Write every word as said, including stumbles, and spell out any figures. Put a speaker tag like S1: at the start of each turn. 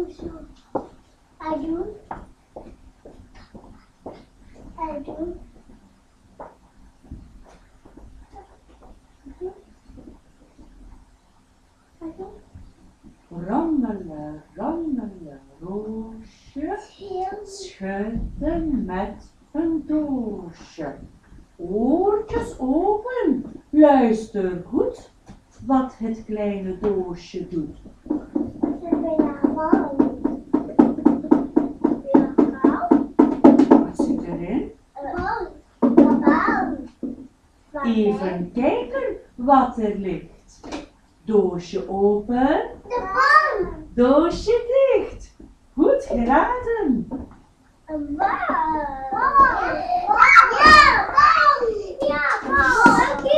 S1: zo. Hij doet. Hij doet. Hij doet.
S2: Rammelen, rammelen, roosje, schudden met een doosje. Oortjes open, luister goed wat het kleine doosje doet. Wat zit erin? Even kijken wat er ligt. Doosje open, doosje dicht. Goed geraden.
S1: Een bal. Ja, bal. Ja, bal.